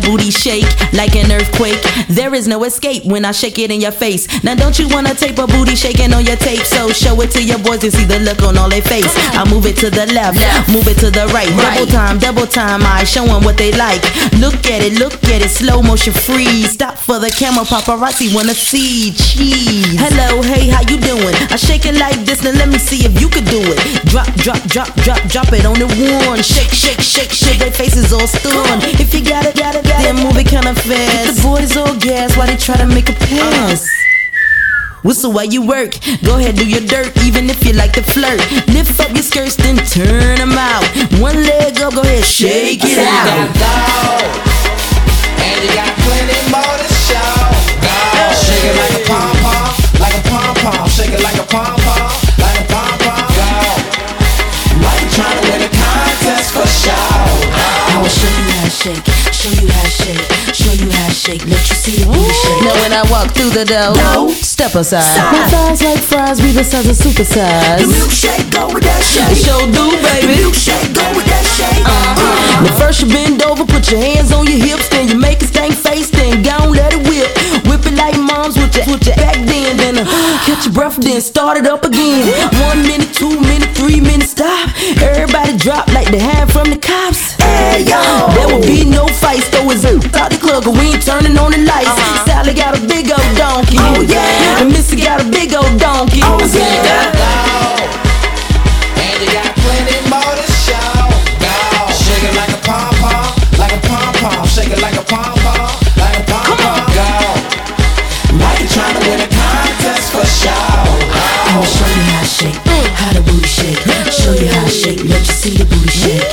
booty shake like an earthquake. There is no escape when I shake it in your face. Now don't you wanna tape a booty shaking on your tape? So show it to your boys and see the look on all their face. I move it to the left, move it to the right. Double time, I show them what they like. Look at it, slow motion freeze. Stop for the camera, paparazzi wanna see. Cheese. Hello, hey, how you doing? I shake it like this, now let me see if you could do it. Drop it on the one. Shake, their faces all stunned. If you got it, then move it kinda fast. If the boys all gas, why they try to make a pass? Whistle while you work, go ahead do your dirt, even if you like to flirt. Lift up your skirts, then turn them out. One leg up, go ahead, shake it out. You got love, and you got plenty more to show. Go. Shake it like a pom-pom, like a pom-pom. Shake it like a pom-pom, like a pom-pom. Go. Like you trying to win a contest for show. I will show you how to shake, show you how to shake, show you how to shake, let you see the booty shake. Now when I walk through the door, step aside. My thighs like fries, we the size of super size. The milkshake, go with that shake. Show do, baby. The milkshake, go with that shake. Now first you bend over, put your hands on your hips, then you make a stank face, then go let it whip. Whip it like moms with your back then catch your breath, then start it up again. 1 minute, 2 minutes, 3 minutes, stop. Everybody drop like they hide from the cops. Hey, yo. There will be no fights, though it's out the club, cause we ain't turning on the lights. Sally got a big old donkey. Oh, yeah. And Missy got a big old donkey. Oh, You yeah. got love, and you got plenty more to show. Go. Shake it like a pom-pom, like a pom-pom. Shake it like a pom-pom, like a pom-pom. Go. Like you trying to win a contest for show. I will show you how to shake, how the booty shake. Show you how to shake, let you see the booty shake.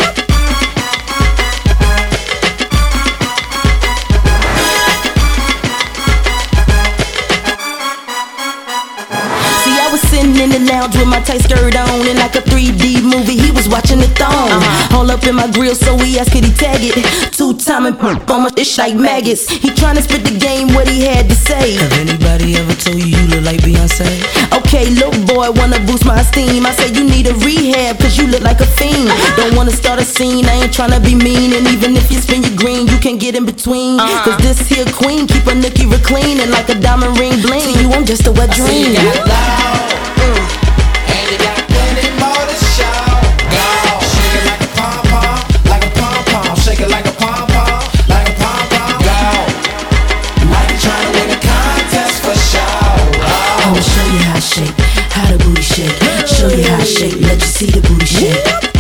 See, I was sitting in the lounge with my tight skirt on, and like a 3D movie, he was watching the thong. All up in my grill, so he asked could he tag it. 2-time and pump on my ish like maggots. He tryna spit the game, what he had to say. Have anybody ever told you you look like Beyonce? Okay, little boy, wanna boost my esteem. I said you need a rehab, cause you look like a fiend. Don't wanna start a scene, I ain't tryna be mean. And even if you spin your green, you can't get in between. Cause this here queen keep a nookie real clean, and like a diamond ring bling. To you, I'm just a wet dream. You got love, and you got plenty more to show. Go. Shake it like a pom-pom, like a pom-pom. Shake it like a pom-pom, like a pom-pom. Go. Like you trying to win a contest for show. I will show you how to shake, how the booty shake. Show you how to shake, let you see the booty shake.